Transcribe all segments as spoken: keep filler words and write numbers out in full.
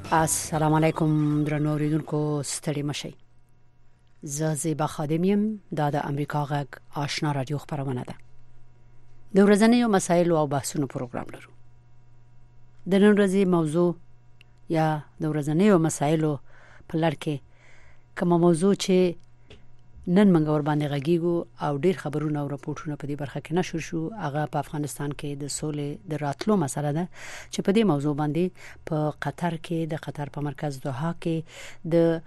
السلام علیکم درنو اوریدونکو ستړي مشئ. زه زیبا خادم یم دا د امریکا غږ آشنا رادیو خبرونه ده. د ورځنیو مسایلو او بحثونو پروګرام لرو. د نن ورځې موضوع یا د ورځنیو مسایلو په لړ کې کوم موضوع چې نن موږ ور باندې غږیږو او ډیر خبرونه او راپورټونه په دې برخه کې نشر شو. هغه په افغانستان کې د سولې د راتلو مسله ده چې په دې موضوع باندې په قطر کې د قطر په مرکز دوحه کې د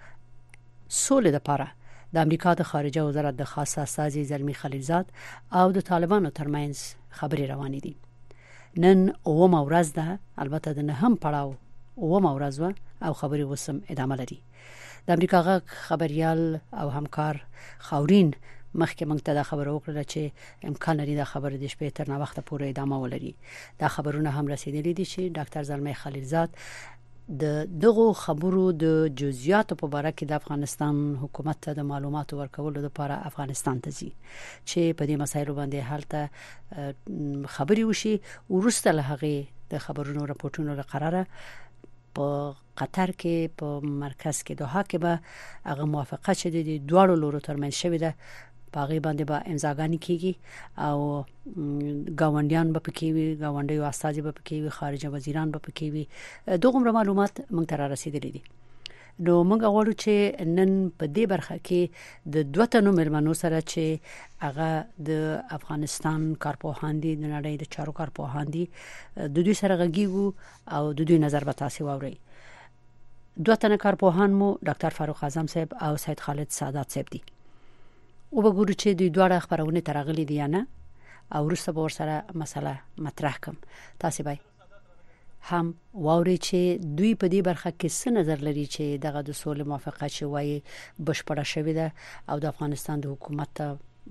سولې لپاره د امریکا د خارجه وزارت د خاصه استازي زلمی خلیلزاد او د طالبانو ترمنځ خبرې روانې دي. نن اومه ورځ ده، البته د نهم پړاو اومه ورځ و او خبرې وسم ادامه لري. د امریکا غږ خبريال او همکار خاورین مخکې موږ ته دا خبره وکړه چې امکان لري دا خبره د شپې تر نه وخت پورې ادامه ولري. دا خبرونه هم رسیدلي دي چې ډاکټر زلمی خلیلزاد د دغه خبرو د جزئیات په اړه کې د افغانستان حکومت ته د معلوماتو ورکولو لپاره افغانستان ته ځي چې په دې مسایلو باندې حالت خبري وشي. ورسته له هغه د خبرونو راپورټونو لپاره په قطر کې په مرکز کې دوحه کې به هغه موافقه چې د دوه لورو ترمنځ شوې ده باغې باندې به امضاګانې کیږي او گاونډیان به پکې وي، گاونډیو استازي به پکې وي، خارجه وزیران به پکې وي. دغه معلومات موږ ته رسیدلې دي. نو موږ غواړو چې نن په دې برخه کې د دوه تنو مېرمنو سره چې هغه د افغانستان کارپوهان دي، د نړۍ د چارو کارپوهان دي، د دوی سره غږیږو او د دوی نظر به تاسو واورئ. دوه تنه کارپوهان مو ډاکټر فاروق اعظم صاحب او سید خالد سعادت صاحب دي. او وګورو چې دوی دواړه خبرونه ترغلي دي نه او ورسره به ورسره مسله مطرح کوم. تاسو به هم واوري چې دوی په دې برخه کې څه نظر لري چې دغه د سولې موافقه چې وایي بشپړه شوې ده او د افغانستان د حکومت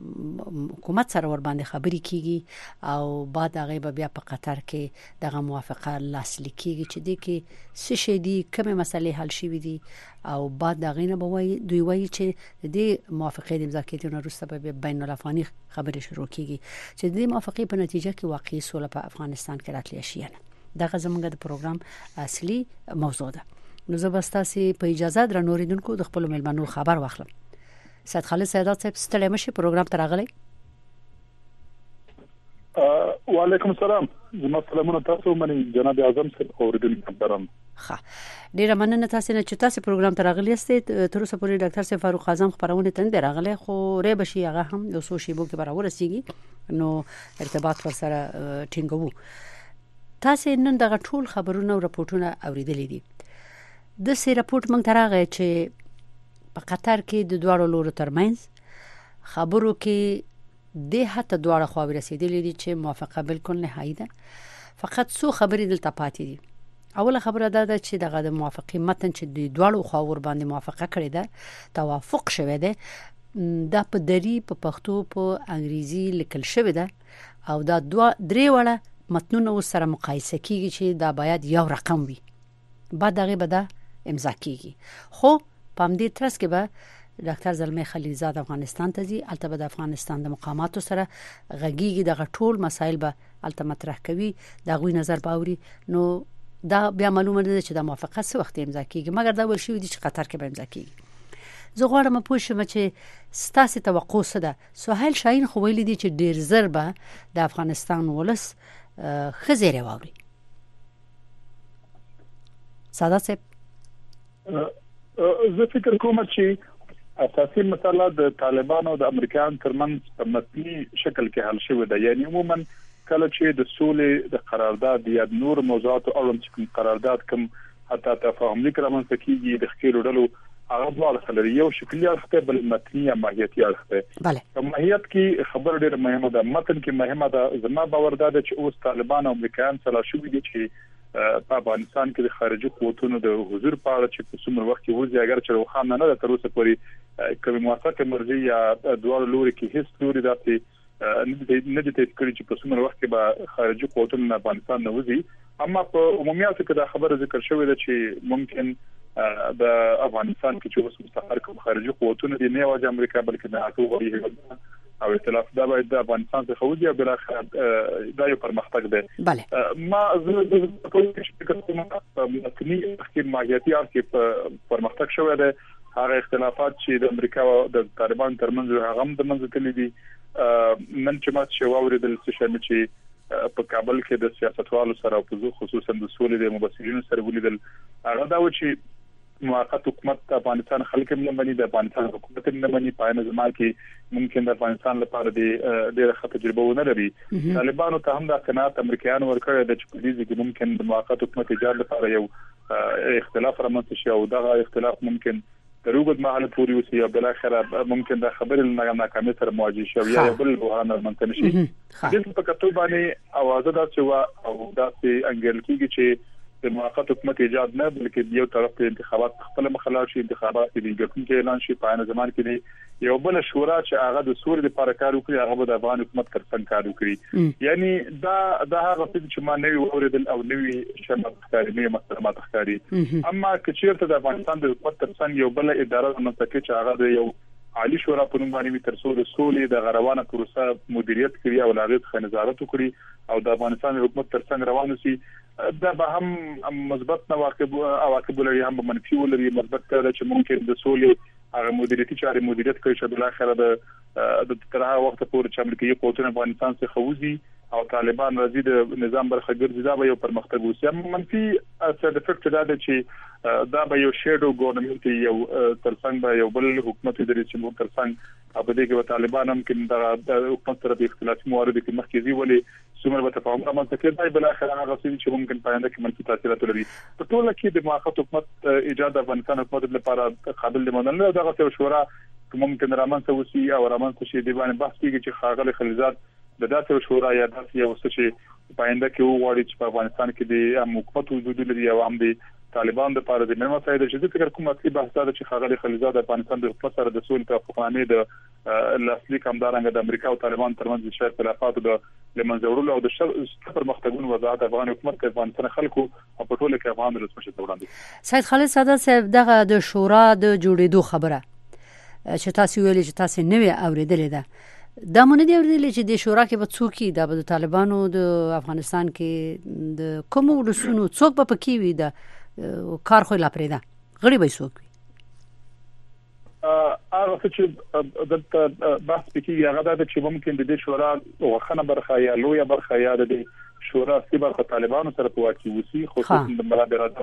حکومت سره ور باندې خبرې کیږي او بعد هغه به بیا په قطر کې دغه موافقه لاسلیک کیږي چې د کې څه شي دي، کومه مسلې حل شي دي او بعد هغه نه به وایي دوی وایي چې د موافقې د امضا کېدو وروسته به بین الافغاني خبرې شروع کیږي چې د موافقې په نتیجه کې واقعي سوله په افغانستان کې راتلی شي. دغه زموږ د پروګرام اصلي موضوع ده. نو زه به تاسو په اجازه درنوریدونکو د خپل ملمنو خبر واخلم. سید خالد سعادت صاحب ستړي مشه پروګرام ته راغلی. وعلیکم السلام. زما سلامونه تاسو باندې جناب اعظم صاحب اوریدونکو محترم. ښه ډیره مننه تاسو نه چې تاسو پروګرام ته راغلی یاست. تر اوسه پورې ډاکټر صاحب فاروق اعظم خبرونه تند راغلی خو ری بشي هغه هم یو څو شیبو کې برابر رسیږي نو ارتباط ور سره ټینګو. تاسو نن دغه ټول خبرونه او راپورټونه اوریدلې دي. د سې راپورټ مونږ تراغه چې په قطر کې د دوه لورو ترمنځ خبرو کې د هته دوه خو رسیدلې دي چې موافقه بالکل نهایی ده. فقط څو خبرې دلته پاتې دي. اوله خبره ده چې دغه د موافقې متن چې د دوه خو ور باندې موافقه کړې ده توافق شوه ده دا په دری په پښتو په انګریزي لیکل شوی ده او دا دوه درې وړه متنونه سره مقایسه کیږي چې دا باید یو رقم وي. بعد دغه به دا امضا کیږي. خو په دې ترڅ کې به ډاکټر زلمی خلیلزاد افغانستان ته ځي. البته د افغانستان د مقاماتو سره غږیږي دغه ټول مسایل به البته مطرح کوي، دا غوي نظر باوري. نو دا بیا معلومه ده چې د موافقت څه وخت امضا کیږي، مګر دا ول شي چې قطر کې به امضا کیږي. زه غواړم پوه شم چې ستاسو توقع څه ده. سهیل شاهین خو ویلي دي چې ډیر زر به د افغانستان ولس خزیره واوري. ساده صاحب زه فکر کوم چې اساسي مسله د طالبانو او د امریکایانو ترمنځ په متني شکل کې حل شوې ده. یعنی عموما کله چې د سولې د قرارداد یا نور موضوعات او اړوند کوم قرارداد کوم حتی تفاهم لیک رامنځته کیږي د خیر ډلو هغه ډول خلري یو شکلي اړخ بل متني یا ماهیتي اړخ ده. بله په ماهیت کې خبر ډېر مهمه ده، متن کې مهمه ده. زما باور ده چې اوس طالبان او امریکایان سره شوې دي چې په افغانستان کې د خارجي قوتونو د حضور په اړه چې په څومره وخت کې وځي اگر چې روخانه نه ده تر اوسه پورې کوم موافقه مرجع یا دوه لوري کې هیڅ لوري داسې نه دي تایید کړی چې په څومره وخت کې به خارجي قوتونو افغانستان نه وځي. اما په عمومیت کې دا خبره ذکر شوې ده چې ممکن د افغانستان کې چې اوس مستقر کوم خارجي قوتونه دي نه واجب امریکا بلکې د ناتو غړي او ائتلاف دا باید د افغانستان څخه وځي او بل اخر دا یو پرمختګ دی. بله ما زه د ټول فکر کوم چې متنی تخکیم ماهیتي ارکې پرمختګ شوی دی. هغه اختلافات چې د امریکا او د طالبان ترمنځ هغه هم د منځ تللی دي. نن چې ما چې واوریدل چې په کابل کې د سیاستوالو سره او خصوصا د سولې د مبصرینو سره ولیدل، هغه دا و چې موقت حکومت د افغانستان خلک هم نه مني، د افغانستان حکومت هم نه مني. په عین ځما کې ممکن د افغانستان لپاره د ډېر ښه تجربه ونه لري. طالبانو ته هم د قناعت امریکایانو ورکړی د چې په دې کې ممکن د موقت حکومت ایجاد لپاره یو اختلاف رامنځته شي او دغه اختلاف ممکن تروګد مهاله پوری وسی او بل اخر ممکن د خبر ناکامه سره مواجه شي یا بل بحران منځ نشي. د په کتو باندې اوازه دا چې او دا چې انګل کېږي چې د موقت حکومت ایجاد نه بلکې یو طرف ته انتخابات خپل مخالف شي، انتخابات د ګټونکو اعلان شي. په عین زمان کې یو بل شورا چې هغه د سوري لپاره کار وکړي، هغه د افغان حکومت ترڅنګ کار وکړي. یعنی دا دا هغه چې ما نوی اوریدل او نوی شمات ښکاري، نوی مقامات ښکاري. اما کچیرته د افغانستان د حکومت ترڅنګ یو بل اداره منځکه چې هغه د یو عالی شورا په نوم باندې تر څو د سولې د غروانه پروسه مدیریت کړي او لاغت خنزارت وکړي او د افغانستان حکومت ترڅنګ روان شي، دا به هم مثبت عواقب عواقب لري، هم منفي ولري. مثبت کړه چې ممکن د سولې هغه مدیریتي چارې مدیریت کوي چې بل اخر د د تر هغه وخت پورې چې امریکایي قوتونه افغانستان څخه وځي او طالبان راځي د نظام برخه ګرځي، دا به یو پرمختګ وسی. منفي ساید افیکټ دا دی چې دا به یو شیډو ګورنمنت یو ترڅنګ به یو بل حکومت لري چې موږ ترڅنګ په دې کې طالبان هم کې د حکومت سره د اختلافي موارد کې مخکې ځي ولې څومره به تفاهم رامنځته کېدای بل اخر هغه چې ممکن پاینده کې منفي تاثیرات لري. په ټول کې د موافقت حکومت ایجاد افغانستان حکومت لپاره قابل لمنل نه دغه شورا ممکن رامنځته وسی او رامنځته شي د باندې بحث کیږي چې خاغله خلیزات د داسې شورا یا داسې یو څه چې پاینده کې وغواړي چې په افغانستان کې د حکومت وجود لري او هم د طالبان د لپاره د مېمه ساده چې فکر کوم اصلي بحث دا چې خاغله خلیزات د افغانستان د حکومت سره د سولې توافقنامې د لاصلي کمدارنګ د امریکا او طالبان ترمنځ د شرط خلافات د لمنځورلو او د شپږ مختګون وضاحت افغان حکومت د افغانستان خلکو او په ټول کې افغان رسمي شته وړاندې. سید خالد ساده صاحب دغه د شورا د جوړېدو خبره چې تاسو ویلي چې تاسو نوې اوریدلې ده، دا مونږ دی اوریدلې چې د شورا کې به څوک دا به د طالبانو د افغانستان کې د کوم ولسونو څوک به پکې وي د کار خو لا پرې ده غړي به څوک وي؟ هغه چې د بحث پکې هغه د چې ممکن د دې شورا وخنه برخه یا لویه برخه یا د شورا سی برخه طالبانو سره په واقع وسی، خصوصا د ملابرات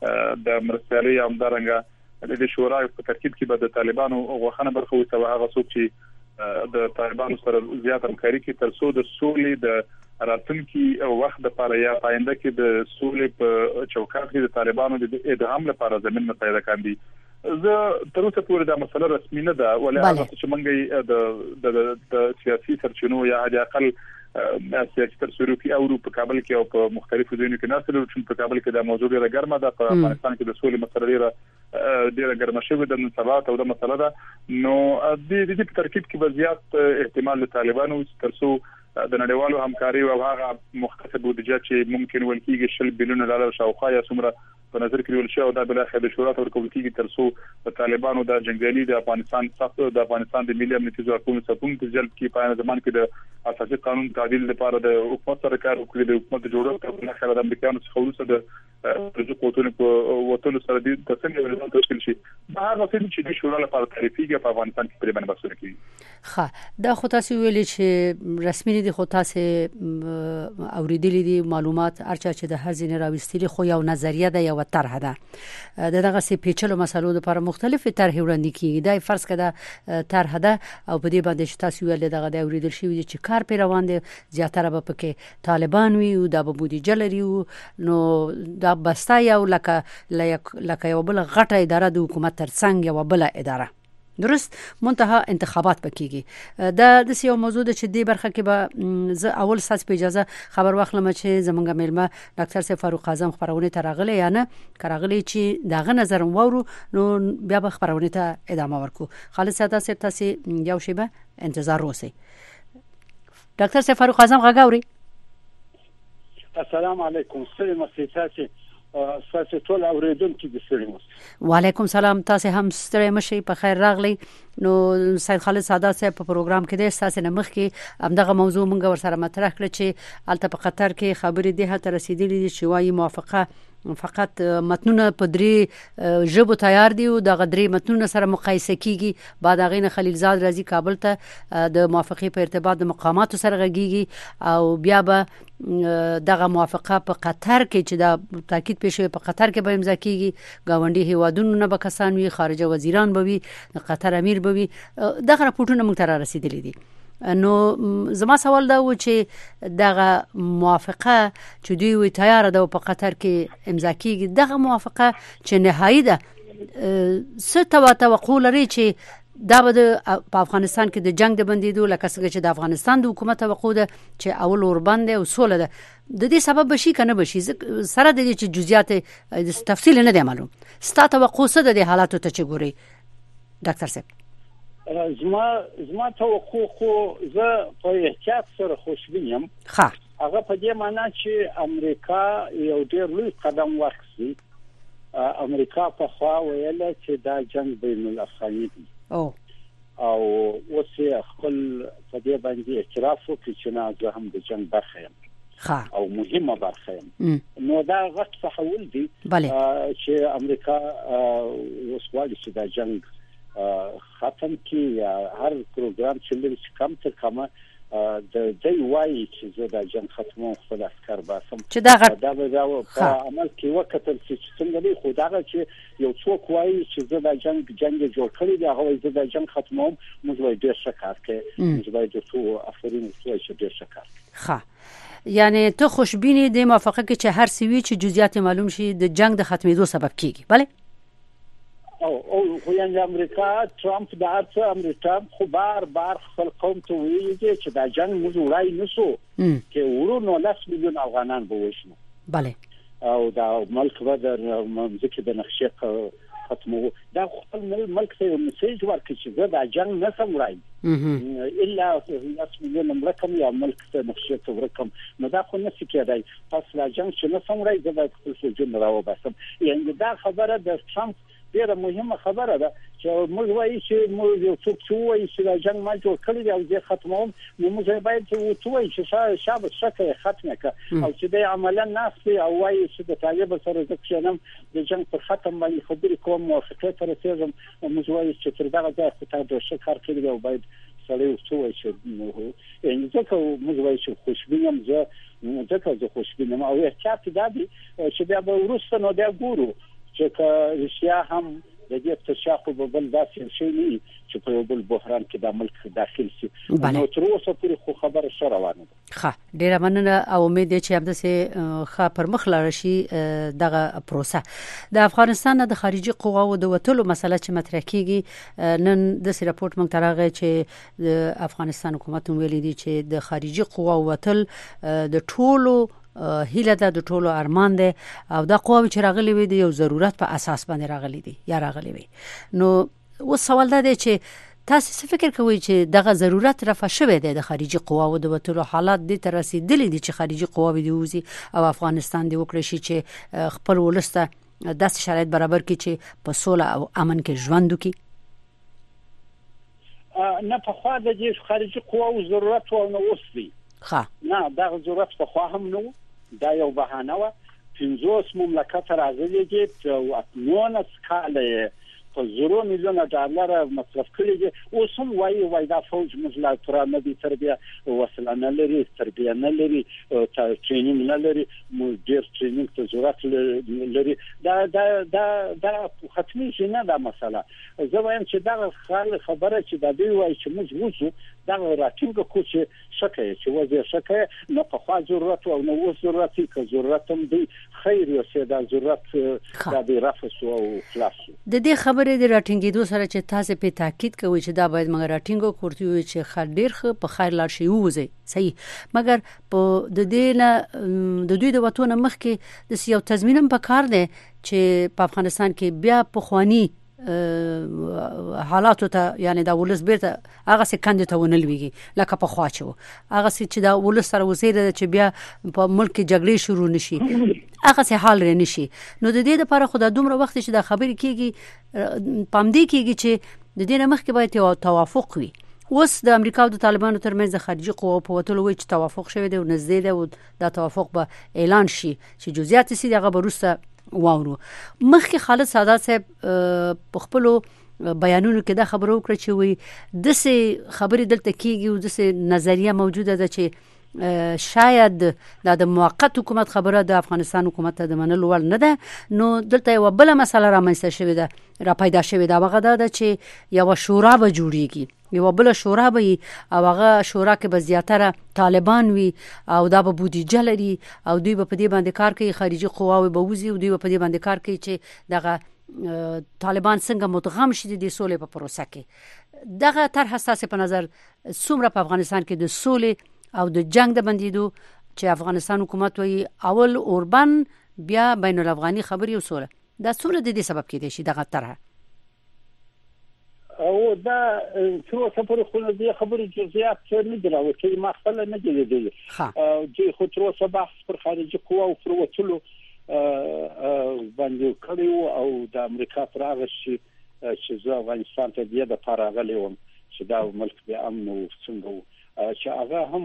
د مرستيالي امدارنګ د شورا په ترکیب کې به د طالبانو وخنه برخه وي، او هغه څوک چې د طالبانو سره زیات همکاري کوي تر څو د سولې د راتلونکي وخت لپاره یا پاینده کې د سولې په چوکاټ کې د طالبانو د ادغام لپاره زمين پیدا کاندي. زه تر اوسه پورې دا مسله رسمي نه ده، ولې هغه چې موږ د د سیاسي سرچینو یا د اقل سیاسي ترسروي او په کابل کې او په مختلفو ځایونو کې ناسل چې په کابل کې د موضوع ډیره ګرمه ده، په افغانستان کې د سولې مسله ډیره ډیره ګرمه شوې ده. نن سبا ته د مسله ده نو د دې په ترکیب کې وضعیت احتمال د طالبانو ترڅو د نړیوالو همکاري او هغه مختصر بودجه چې ممکن ولکېږي شل بلیون ډالر شاوخوا یا څومره په نظر کې ول شي او دا بل اخر د شورا تر کوم کېږي ترڅو د طالبانو د جنگالي د افغانستان څخه د افغانستان د ملي امنیتي ځواکونو څخه په جلب کې په زمان کې د اساسي قانون تعدیل لپاره د حکومت سره کار وکړي، د حکومت جوړولو په اخر د امریکایانو څخه ورسره د پروژې قوتونو په وټولو سره د څنګه ولې تشکیل شي دا هغه چې د شورا لپاره تعریفيږي په افغانستان کې په باندې بحثونه کوي. ښه دا خو تاسو ویلي چې رسمي دي، خو تاسو اوریدلې دي معلومات ارچا چې د هر ځین راوستلي خو یو نظریه ده یو طرح ده د دغه سي پیچلو مسلو لپاره مختلفه طرح وړاندې کیږي. دا فرض کړه طرح ده او په دې باندې چې تاسو ویل دغه د اوریدل شي چې کار په روان دي زیاتره به پکې طالبان وي او د بودیجه لري نو دا بستا یو لکه لکه یو بل غټه اداره د حکومت ترڅنګ یو بل اداره درست منتها انتخابات پکېږي. دا د یو موضوع د چې دی برخه کې به ز اول ساس په اجازه خبر واخلم چې زمونږ ملما ډاکټر سیف فاروق اعظم خبرونه ترغله یا نه کراغلی چې داغه نظر وورو نو بیا به خبرونه ته ادامه ورکو. خالد ساده سیف تاسو یو شی به انتظار وسی. ډاکټر سیف فاروق اعظم غاګوري. السلام علیکم. سلام مسیتاسي ساسه ټول اوریدونکو د سړي وعلیکم سلام تاسو هم ستړي مشي په خیر راغلی نو سید خالد سادات صاحب په پروګرام کې د تاسو نمخ کې همدغه موضوع مونږ ور سره مطرح کړ چې الته په قطر کې خبرې ده ته رسیدلې چې وايي موافقه فقط متنونه په درې ژبو تیار دي او د غدري متنونه سره مقایسه کیږي بعد هغه خلیلزاد راځي کابل ته د موافقه په ارتباط د مقامات سره غږیږي او بیا به دغه موافقه په قطر کې چې دا تاکید پېښوي په قطر کې به امضا کیږي گاونډي هیوادونو نه به کسان وي خارجه وزیران به وي قطر امیر به وي دغه راپورټونه موږ ته رسیدلي دي نو زما سوال دا و چې دغه موافقه چې دوی وی تیار ده په قطر کې امضا کیږي دغه موافقه چې نهایی ده څه توقع لري چې دا به په افغانستان کې د جنگ د بندیدو لکه څنګه چې د افغانستان د حکومت توقع ده چې اول اوربند او سوله ده د دې سبب بشي کنه بشي سره د دې چې جزئیات د تفصیل نه دی معلوم ستا توقع څه ده د حالاتو ته چې ګوري ډاکټر صاحب زما زما توقع خو زه په احتیاط سره خوشبین یم ها هغه په دې معنی چې امریکا یو ډېر لوی قدم واخیستی امریکا په خوا ویل چې دا جنگ بین الافغاني دی او او اوس خپل په دې باندې اعتراف وکړي چې نه زه هم د جنگ برخه یم ها او مهمه برخه یم نو دا غټ تحول دی چې امریکا اوس وايي چې دا جنگ ختم کی یا هر پروګرام چې لري کم تر کمه د دې وایي چې زه د جنگ ختمو خپل عسكر باسم چې دا غټ دا به دا په عمل کې وکړل چې څنګه دی خو دا چې یو څوک وایي چې زه د جنگ جنگ جوړ کړی دی هغه زه د جنگ ختموم موږ وایي ډېر ښه کار کوي موږ وایي د څو افرین څو چې ډېر ښه کار ښه یعنی ته خوشبینی د موافقه کې چې هر سی وی چې جزئیات معلوم شي د جنگ د ختمېدو سبب کیږي بله او او خو یې امریکا ټرمپ د هرڅ امریکا خو بار بار خپل قوم ته ویلي چې دا جنگ موږ وړای نشو چې ورونو لاس میلیون افغانان به وښنو bale او دا ملک و د مملکت د نقشې ختمو دا خپل ملک ته میسج ورکړي چې دا جنگ نه سم وړای الا لاس میلیون امریکا یا ملک ته نقشې ته ورکم نو دا خو نه سکیدای پس لا جنگ چې نه سم وړای دا خپل سجن راو باسم یعنی دا خبره د ټرمپ ډیره مهمه خبره ده چې موږ وایي چې موږ یو څوک چې وایي چې دا جنگ ما جوړ کړی دی او زه ختموم نو موږ باید چې وایي چې شابه شکه ختمه کړه او چې د عملا ناس او وایي چې د طالب سره ځکه د جنگ په ختم باندې خبرې کوم موافقه تر رسېږم موږ وایي چې تر دغه ځای خو ته د شکر کړی او باید سړی وڅوي چې یعنی ځکه موږ وایي چې خوشبینم زه ځکه زه خوشبینم او احتیاط دا دی چې بیا به وروسته نو بیا ګورو چې روسیا هم د دې تشاخو په بل داسې شي نه چې په بل بحران کې د ملک داخل شي نو تر اوسه پورې خو خبره سره روانه ده ښه ډیره مننه او امید دی چې همداسې ښه پر مخ لاړ شي دغه پروسه د افغانستان د خارجي قواو د وټلو مسله چې مطرح کیږي نن د سی راپورټ موږ ترغه چې د افغانستان حکومت ویلي دی چې د خارجي قواو وټل د ټولو هیله ده د ټولو ارمان ده او دا قواوی چې راغلي وي د یو ضرورت په اساس باندې راغلي دي یا راغلي وي نو و سوال ده چې تاسو څه فکر کوئ چې دغه ضرورت رفع شوه ده د خارجي قواو د وټلو حالات دي تر رسیدلې دي چې خارجي قواوی دی وزي او افغانستان دی وکړي شي چې خپل ولسته داسې شرایط برابر کړي چې په سوله او امن کې ژوند وکړي نه په خوا د دې خارجي قواو ضرورت و نه وسوي ښه نه دا ضرورت په خوا هم نه دا یو بهانه و پنځوس مملکت راغلي دي او اتمونه سکاله په زرو میلیونه ډالر مصرف کړي دي اوس هم وایي وای دا فوج موږ لا ترانه دي تربیه وسله نه لري تربیه نه لري ټرینینګ نه لري موږ ډیر ټرینینګ ته ضرورت لري دا دا دا دا ختمي شي نه دا مسله زه وایم چې دا خبره چې دا دی وایي چې موږ وځو دا راټینګ کو چې شکه چې وځي شکه نو په خوا ضرورت او نو و ضرورت کې ضرورت هم دی خیر یو څه دا ضرورت دا دی رفس او خلاص د دې خبرې د راټینګېدو سره چې تاسو په تاکید کوي چې دا باید موږ راټینګو کوړتي وي چې خیر ډیر خ په خیر لار شي وځي صحیح مګر په د دې نه د دوی د وټونه مخ کې د یو تضمینم په کار دی چې په افغانستان کې بیا په خواني حالات ته یعنی دا ولس بیرته هغه څه کاندي ته ونلويږي لکه په خواچو هغه چې دا ولس سره وزیر چې بیا په ملک کې جګړې شروع نشي هغه څه حال رې نشي. نو د دې لپاره خدای دومره وخت چې دا خبرې کیږي پام دی کیږي چې د دې مخ کې باید یو توافق وي. اوس د امریکا او د طالبانو ترمنځ د خارجي قوو په وټول وی چې توافق شوی دی او نږدې دی او دا توافق به اعلان شي چې جزئیات سي دغه بروسته واورو. مخکې خالد سادات صاحب په خپل بیانونو کې دا خبرو وکړه چې وي د څه خبرې دلته کیږي او د څه نظریه موجوده ده چې شاید د موقت حکومت خبره د افغانستان حکومت د منلو ول نه ده. نو دلته یو بل مسله را منځته شوې ده را پیدا شوې ده هغه ده چې یو شورا به جوړیږي یو بل شورا به او هغه شورا کې به زیاتره طالبان وي او دا به بودیجه لري او دوی به په دې باندې کار کوي خارجي قواوې به وزي او دوی به په دې باندې کار کوي چې دغه طالبان څنګه متغم شي د سولې په پروسه کې. دغه طرح حساس په نظر څومره په افغانستان کې د سولې او د جنگ د بندیدو چې افغانستان حکومت وی اول اوربان بیا بین الافغاني خبري او سوله دا څومره د دې سبب کېدې شي دغه طرح او دا څو سفر خو دې خبرې جزئیات څه نه دراوته ما خپل نه جوړېدل او چې خو تر اوسه بحث پر خارجي قوا او پر وټلو باندې کړیو او د امریکا پراغ شي چې زه افغانستان ته د لپاره غلېوم چې دا ملک به امن او څنګه چې هغه هم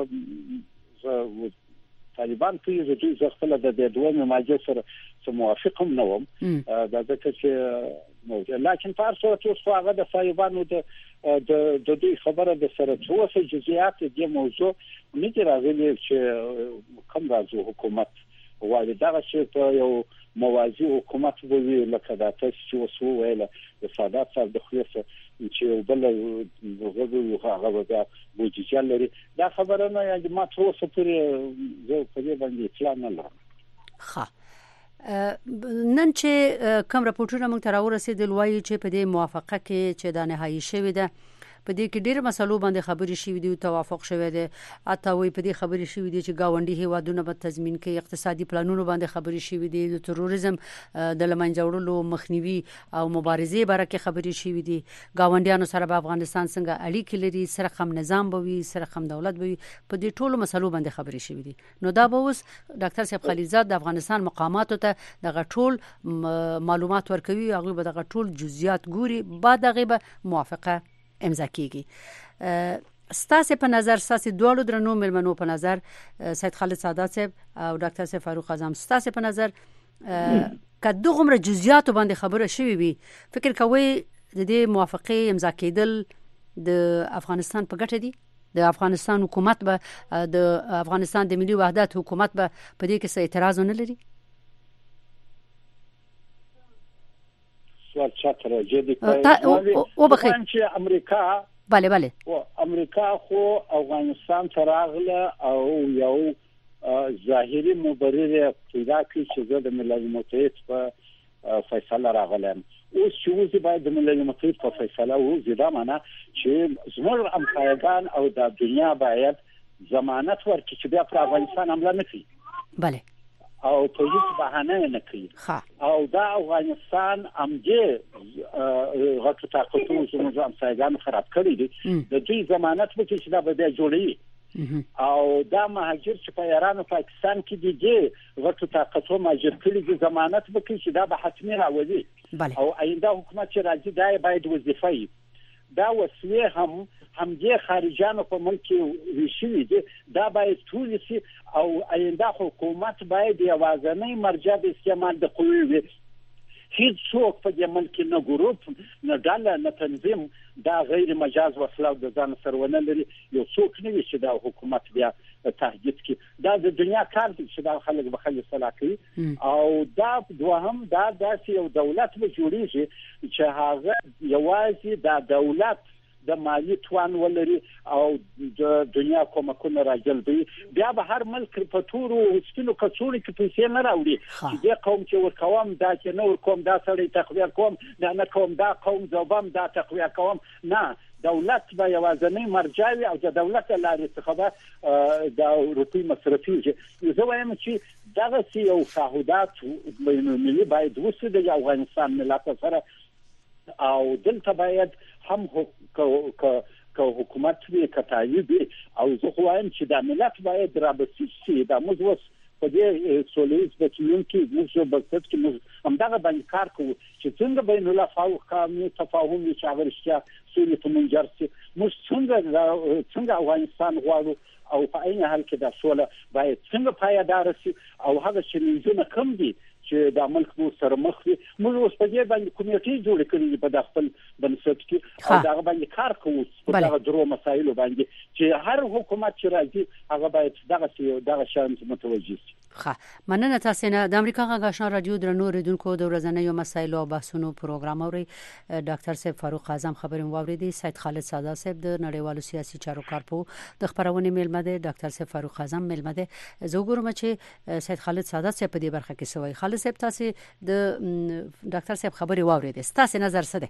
طالبان کې چې دوی خپل د دوه ماجر سره موافق هم نه وم دا ځکه چې لکه په هر صورت اوس هغه د طالبانو د د دوی خبره د سره څه جزئیات د موضوع نه دي راغلي چې کوم راځي حکومت وایي دا چې یو موازی حکومت وي لکه دا تاسو چې وسو ویل د سادات صاحب د خلاصه چې بل وګورو هغه به بودیجه لري دا خبره نه یعنی ما څو سپری زه په دې باندې اطلاع نه لرم. ښه نن چې کوم راپورټونه موږ ته راورسېدل وایي چې په دې موافقه کې چې دا نهایی شوې ده په دې کې ډېر مسلو باندې خبرې شوې دي او توافق شوی دی اته وي په دې خبرې شوې دي چې گاونډي هیوادونه به تضمین کوي اقتصادي پلانونو باندې خبرې شوې دي د تروریزم د لمنځه وړلو مخنیوي او مبارزې باره کې خبرې شوې دي گاونډیانو سره به افغانستان څنګه اړیکې لري سره هم نظام به وي سره هم دولت به وي په دې ټولو مسلو باندې خبرې شوې دي. نو دا به اوس ډاکټر صاحب خلیلزاد د افغانستان مقاماتو ته دغه ټول معلومات ورکوي هغه به دغه ټول جزئیات ګوري بعد هغه به موافقه امضا کیږي. ستاسو په نظر ستاسو دوه درنو ملمنو په نظر سید خالد سادات صاحب او ډاکټر صاحب فاروق اعظم ستاسو په نظر کله غومره جزئیات باندې خبره شوي وي فکر کوي د دې موافقه امضا کېدل د افغانستان په ګټه دي د افغانستان حکومت به د افغانستان د ملي وحدت حکومت به په دې کې څه اعتراض نه لري؟ سوال چاته راځي د او بخیر چې امریکا bale bale او امریکا خو افغانستان ته راغله او یو ظاهري مبرر پیدا کړی چې د ملل متحد په فیصله راغله او چې باید د ملل متحد په فیصله و زیاده معنا چې زموږ امریکایان او د دنیا باید ضمانت ورکړي چې بیا پر افغانستان حمله نه کوي bale او په هیڅ بهانه نه کوي او دا افغانستان امجه غټ طاقتونو زموږ امسایګان خراب کړی دي د دې ضمانت به چې دا به جوړي او دا مهاجر چې په ایران او پاکستان کې دي غټ طاقتونو مهاجر کړي دي ضمانت به چې دا به حتمي راوځي او آینده حکومت چې راځي دا باید وظیفه دا وسیله هم همدې خارجانو په ملک ویشي دي دا باید ټول شي او آینده حکومت باید یوازنۍ مرجع د استعمال د قوی وي هیڅ څوک په دې ملک نه ګروپ نه ډله نه تنظیم دا غیر مجاز وسله د ځان سرونه لري یو څوک نه وي چې دا حکومت بیا تهدید کوي دا د دنیا کار دی چې دا خلک به خلک صلاح کوي او دا دوهم دا داسې یو دولت به جوړیږي چې هغه یوازې دا دولت د مالی توان ولري او د دنیا کومکونه راجلبي بیا به هر ملک په تورو سپینو کڅوړي کې پیسې نه راوړي چې د قوم چې ورکوم دا چې نور کوم دا سړی تقویه کوم دا نه کوم دا قوم زوبم دا تقویه کوم نه دولت به یوازنۍ مرجع وي او د دولت لارې څخه د روپی مصرفي زه وایم چې دغه یو تعهدات ملي باید وسو د افغانستان ملت سره او دلته باید هم که حکومت وی کتایب او زه خو وایم چې د ملت باید رابطه شي د موږ په دې سولېز د کیون کې موږ په څه کې موږ همدغه باندې کار کوو چې څنګه بین الافاق قانون تفاهم وي چې هغه رښتیا سولې ته منجر شي. موږ څنګه څنګه افغانستان غواړو او په عین حال کې د سوله باید څنګه پایدار شي او هغه چې نه کم دي چې د ملک مو سره مخ وي. موږ اوس په دې باندې کمیټې جوړ کړې په خپل بنسټ کې او دا باندې کار کوو په دغه درو مسایلو باندې چې هر حکومت چې راځي هغه باید دغه دغه شان متوجه شي. ښه مننه تاسو نه د امریکا غږ آشنا رادیو درنو ریدونکو د ورځنیو مسایلو او بحثونو پروګرام اوري. ډاکټر صاحب فاروق اعظم خبرې واوریدي. سید خالد ساده صاحب د نړیوالو سیاسي چارو کارپو د خبرونه میلمه ده. ډاکټر صاحب فاروق اعظم میلمه ده. زه وګورم چې سید خالد ساده صاحب په دې برخه کې سوي. خالد صاحب تاسو د ډاکټر صاحب خبرې واوریدي. تاسو نظر څه ده؟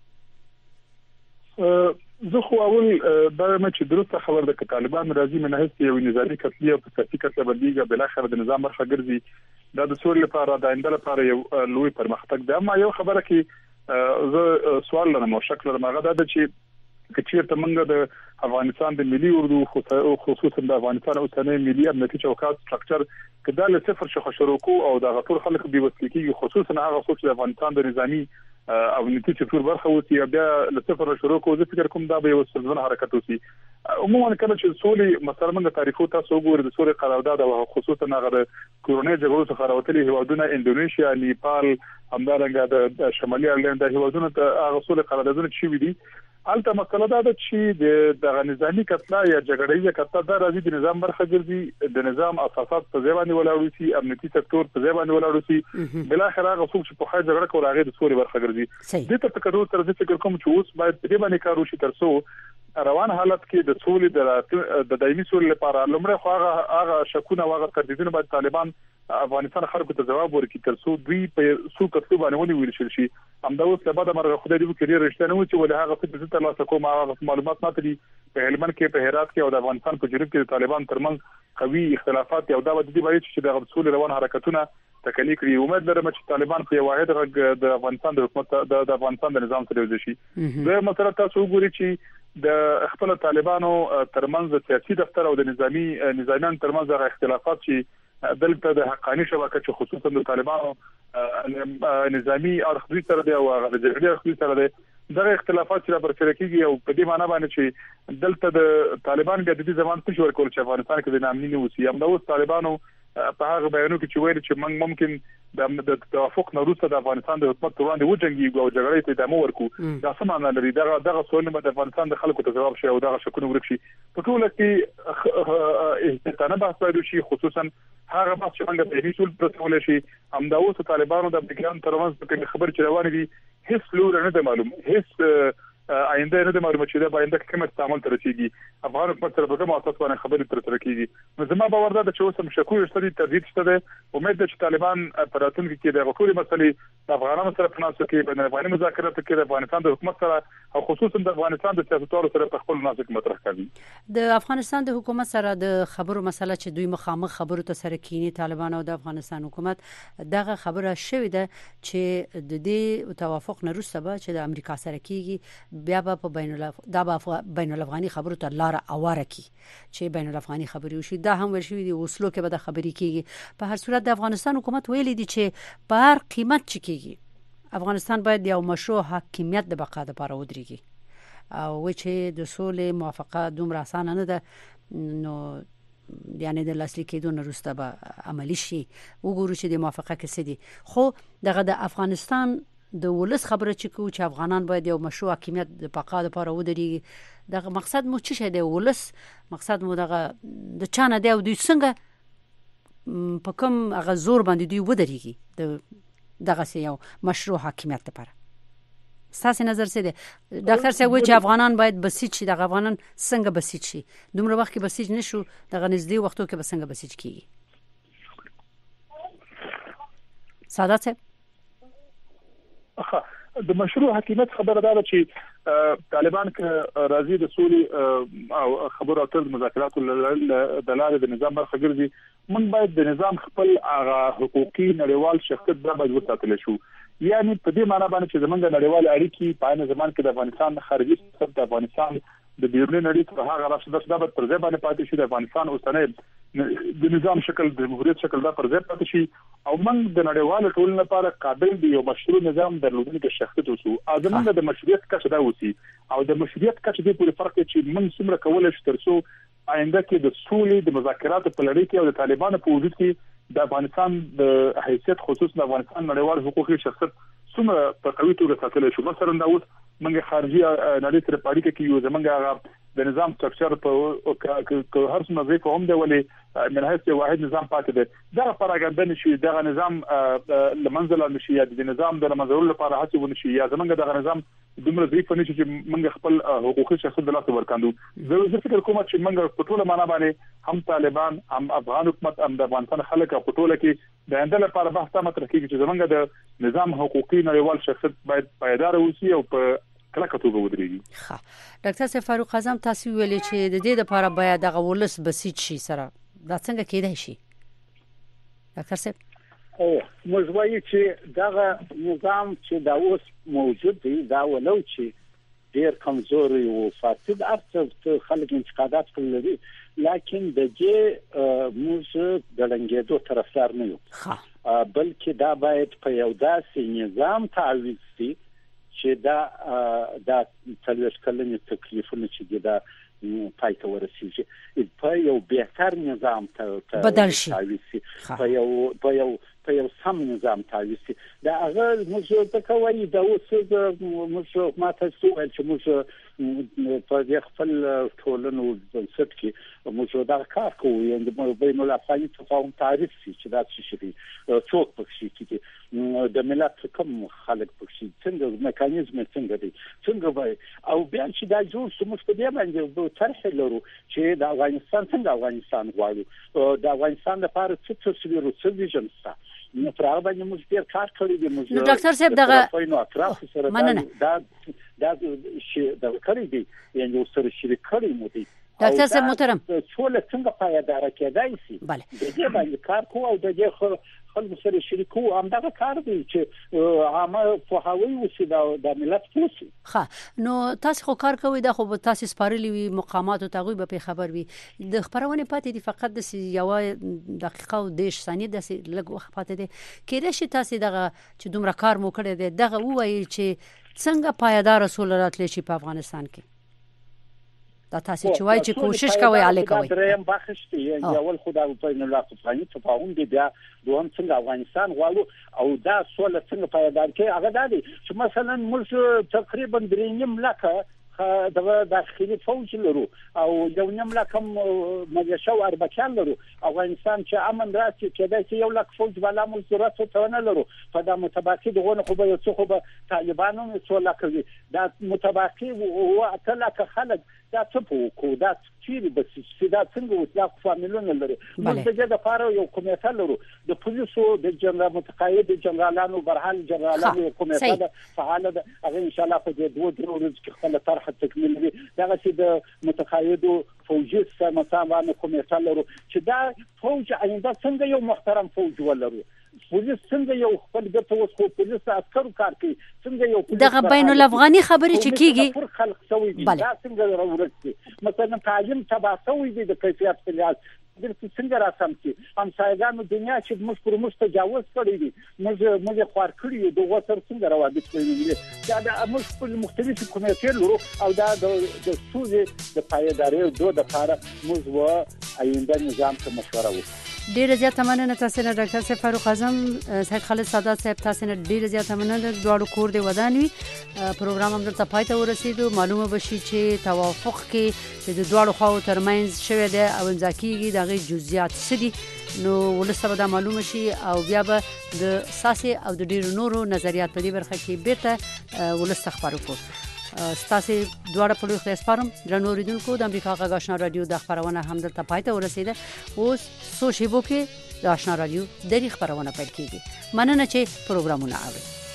زه خو اول دا چې درسته خبر ده چې طالبان راځي منهج یو نظامی کتلی او سیاسي کتله بدلیږي بل اخر د نظام برخه ګرځي دا د سولې لپاره د آینده لپاره یو لوی پرمختګ ده. اما یو خبره کې زه سوال لرم او شک لرم هغه دا چې کچېرته موږ د افغانستان د ملي اردو خصوصا د افغانستان اوسنۍ ملي امنیتي چوکاټ سټرکچر کدا له صفر شخه شروع کو او د غټور خلک به وسلکي خصوصا هغه څوک چې د افغانستان د نظامی او امنیتي چوکاټ برخه وتی بیا له صفر شروع کو زه فکر کوم دا به یو سلزمن حرکت وسی. عموما کله چې سولې مثلا موږ تعریفو تاسو وګورئ د سولې قرارداد او خصوصا هغه د کورونی جګړو څخه راوتلي هیوادونه انډونیشیا، نیپال، همدارنګه د شمالي ایرلند د هیوادونو ته هغه سولې قراردادونه چې وي دي البته مسله دا ده چې د نظامی کتله یا جګړې کتله د راځي د نظام برخه ګرځي د نظام اساسات په ځای باندې ولاړ شي امنیتي سکتور په ځای باندې ولاړ شي بل اخر هغه څوک چې په خای جګړه کوي هغه د سولې برخه ګرځي. د ته تکرار تر دې فکر کوم چې اوس باید په دې باندې کار وشي ترڅو روان حالت کې د سولې د دایمي سولې لپاره لمړی خو هغه هغه شکونه واغ تردیدونه باید طالبان افغانستان خلکو ته جواب ورکړي ترڅو دوی په سو کتلو باندې ونی ویل شي. همدا اوس له بعده مرغه خدای دې وکړي رښتیا نه و چې ولې هغه څه چې تاسو کوم هغه معلومات نه تري په هلمند کې په هرات کې او د افغانستان په جنوب کې د طالبان ترمنځ قوي اختلافات یو دا د دې باید چې د سولې روان حرکتونه تکلیف کړي. امید لرم چې طالبان په واحد غږ د افغانستان د حکومت د افغانستان د نظام سره وځي شي. دا مثلا تاسو وګورئ چې د خپل طالبانو ترمنځ سیاسي دفتر او د نظامی نظامیان ترمنځ د اختلافات چې دلته د حقاني شبکه چې خصوصا د طالبانو نظامی اړخ سره دی او د جګړې اړخ سره دی دغه اختلافات چې برسره کیږي او په دې معنی باندې چې دلته د طالبان د دې ځوان څه ورکول چې افغانستان کې د نامني نوسی هم د اوس طالبانو په هغه بیانو کې چې ویل چې موږ ممکن د توافق نه وروسته د افغانستان د حکومت وړاندې وجنګي او جګړې ته ادامه ورکو دا څه معنی لري. دغه دغه سوال د افغانستان د خلکو ته جواب شي او دغه شکونه ورکشي په ټول کې احتمال بحث باید شي خصوصا هغه بحث چې موږ په دې ټول پرتول شي هم دا اوس طالبانو د امریکایانو ترمنځ په خبر چې روان دي هیڅ لور نه ده معلوم هیڅ آینده نه ده معلومه چې دا باید کوم استعمال تر رسیدي افغان حکومت سره په کومه اساس باندې خبرې تر تر کیږي. نو زما باور ده چې اوس هم شکوې شته تردید شته ده. امید ده چې طالبان په راتلونکي کې د غوړي مسلې د افغانانو سره په ناسو کې بین افغاني مذاکرات کې د افغانستان د حکومت سره او خصوصا د افغانستان د سیاستوالو سره په خپل مناسب مطرح کوي. د افغانستان د حکومت سره د خبرو مسله چې دوی مخامخ خبرو ته سره کینی طالبان او د افغانستان حکومت دغه خبره شوې ده چې د دې توافق نه وروسته به چې د امریکا سره کیږي بیا به په بین دا به بین الافغاني خبرو ته لار اواره کی چې بین الافغاني خبري وشي. دا هم ورشي دی اوسلو کې به د خبري کیږي. په هر صورت د افغانستان حکومت ویلي دی چې په هر قیمت چې کیږي افغانستان باید یو مشروع حاکمیت د بقا لپاره ودرېږي او چې د سولې موافقه دومره اسانه نه ده نو یعنی د لاسلیک کېدو نه وروسته به عملی شي. وګورو چې د موافقه کې څه دي خو دغه د افغانستان د ولس خبره چې کو چې افغانان باید یو مشروع حاکمیت د بقا لپاره ودرېږي دغه مقصد مو څه شه دی ولس مقصد مو دغه د چانه دی او دوی څنګه په کوم هغه زور باندې دوی ودرېږي د دغه یو مشروع حاکمیت لپاره. تاسو نظر څه دی ډاکټر صاحب چې افغانان باید بسیج شي دغه افغانان څنګه بسیج شي دومره وخت کې بسیج نشو دغه نږدې وختو کې به څنګه بسیج کیږي؟ ساده صاحب د مشروع حکومت خبره ده چې طالبان ک راضي د سولې او خبرو اترو مذاکرات د لارې د نظام برخه ګرځي. من باید د نظام خپل هغه حقوقي نړیوال شخصیت باید وساتل شو. یعنی په دې معنی باندې چې زمونږ نړیوال اړیکې په عین زمان کې د افغانستان خارجي سیاست د افغانستان د بیرونی نړۍ څخه هغه راځي د پر ځای باندې پاتې شي د افغانستان اوسنۍ د نظام شکل د جمهوریت شکل دا پر ځای پاتې شي او موږ د نړیوال ټولنې لپاره قابل دی یو مشروع نظام درلودونکو شخصیت اوسو ازمنه د مشروعیت کچه دا اوسي او د مشروعیت کچه د پوره فرق چې موږ څومره کولای شو ترڅو آینده کې د سولې د مذاکراتو په لړۍ کې او د طالبانو په وجود کې د افغانستان د حیثیت خصوصا د افغانستان نړیوال حقوقي شخصیت څومره په قوي توګه ساتل شو. مثلا دا اوس موږ خارجي نړۍ سره پاړیکه کې یو زمونږ د نظام سټرکچر په هر څه مزه کوم دی ولې من هیڅ واحد نظام پاتې دی دا پراګندا نشي دا نظام لمنځل نشي یا د نظام د منځول لپاره هڅه ونشي یا زمونږ د نظام دومره ضعیف نشي چې موږ خپل حقوقي شخصیت د لاسه ورکاندو. زه فکر کوم چې موږ په ټوله معنا باندې هم طالبان هم افغان حکومت هم د افغانستان خلک په ټوله کې د اندل لپاره بحث مطرح کیږي چې زمونږ د نظام حقوقي نړیوال شخصیت باید پایدار اوسي او په کلکه توګه ودرېږي. ښه ډاکټر صاحب فاروق اعظم تاسو ویلي چې د دې لپاره باید د غولس بسیط شي سره دا څنګه کېدای شي ډاکټر صاحب؟ او موږ وایو چې دا نظام چې دا اوس موجود دی دا ولو چې ډېر کمزوري او فاسد افته خلک انتقادات کوي لکن د دې موږ د لنګېدو طرفدار نه یو بلکې دا باید په یو داسې نظام تعویض شي چې دا دا تلويش کلنې تکلیفونه چې دا پای ته ورسیږي په یو بهتر نظام ته بدل شي په یو په یو په یو سم نظام تعویض شي دا هغه موږ ته کوي دا اوس موږ ماته سوال چې موږ په دې خپل ټولنو بنسټ کې موږ دا کار کوو یعنی د بین الافغاني تفاهم تعریف شي چې دا څه شي څوک پکې کې د ملت کوم خلک پکې څنګه میکانیزم څنګه دی څنګه وای او بیا چې دا جوړ شو موږ په دې باندې طرح لرو چې د افغانستان څنګه افغانستان غواړو د افغانستان لپاره څه تصویر او څه ویژن شته نو پراغ باندې موږ ډیر کار کړی دی موږ نو ډاکټر صاحب دغه مننه دا دا شي دا کړی دی یعنی سره شریک کړی مو دی ډاکټر صاحب محترم ټول څنګه پایدار کېدای شي بله د دې باندې کار کوو او د دې خلکو سره شریکو هم دا کار دی چې عامه په هوی وسی د ملت پوسی. ښه نو تاسو خو کار کوئ دا خو تاسو سپارلی وي مقامات او تغوی به خبر وي د خبرونه پاتې دي فقط د یو دقیقه او دیش ثانیه د لږ وخت پاتې دي کېدای شي تاسو دغه چې دومره کار مو کړی دی دغه وایي چې څنګه پایدار رسول راتلی شي په افغانستان کې دا تاسو چې وایي چې کوشش کوي علي کوي دریم بخش دی یو ول خدای په بین الافغاني تفاهم دی بیا دوم څنګه افغانستان غواړو او دا سول څنګه پایدار کوي هغه دا دی چې مثلا موږ تقریبا درې نیم لکه دغه داخلي فوج لرو او یو نیم لکم مجلس او اربکان لرو افغانستان چې امن راسي کېدای چې یو لک فوج بالا مو ضرورت ته نه لرو په دا متباقي دغه خو به څه خو به طالبانو څو لکوي دا متباقي او اتلک خلک دا څه په کو دا چیرې بس چې دا څنګه وسلا فامیلونه لري موږ د دې لپاره یو کمیټه لرو د پولیسو د جنرال متقاعد جنرالانو برهان جنرالانو کمیټه ده فعال ده هغه ان شاء الله په دې دوه درو ورځو کې خپل طرح تکمیل وي دا چې د متقاعد فوجي سمسامانه کمیټه لرو چې دا فوج آینده څنګه یو محترم فوج ولرو پولیس څنګه یو خپل ګټه اوس خو پولیس عسکر کار کوي څنګه یو دغه بین الافغاني خبرې چې کیږي پر خلق سوي دي دا څنګه راورسي مثلا تعلیم تبع سوي دي د کیفیت په لحاظ د څنګه راسم چې هم سایګانو دنیا چې موږ پر موږ تجاوز کړی دي موږ موږ خوار کړی دي دغه تر څنګه راوړل کېږي دا د موږ په مختلفو کمیټې لرو او دا د سوزې د پایداري دوه د لپاره موږ و آینده نظام ته مشوره وکړو. ډیره زیاته مننه تاسو نه ډاکټر صاحب فاروق اعظم سید خالد سادات صاحب تاسو نه ډیره زیاته مننه دواړو کور دی ودانوي پروګرام هم درته پای ته ورسېدو معلومه بشي چې توافق کې د دواړو خواو ترمنځ شوی دی او امضا کیږي دغه جزئیات څه دي نو ولسته به دا معلومه شي او بیا به د ساسي او د ډیرو نورو نظریات په دې برخه کې بیرته ولسته خبرو کوو. ستاسو دواړه په لوی خلاص فارم درنو اوریدونکو د امریکا غږ آشنا رادیو د خبرونه هم درته پای ته ورسېده اوس سو شیبو کې د آشنا رادیو د خبرونه پیل کیږي مننه چې پروګرامونه اورئ.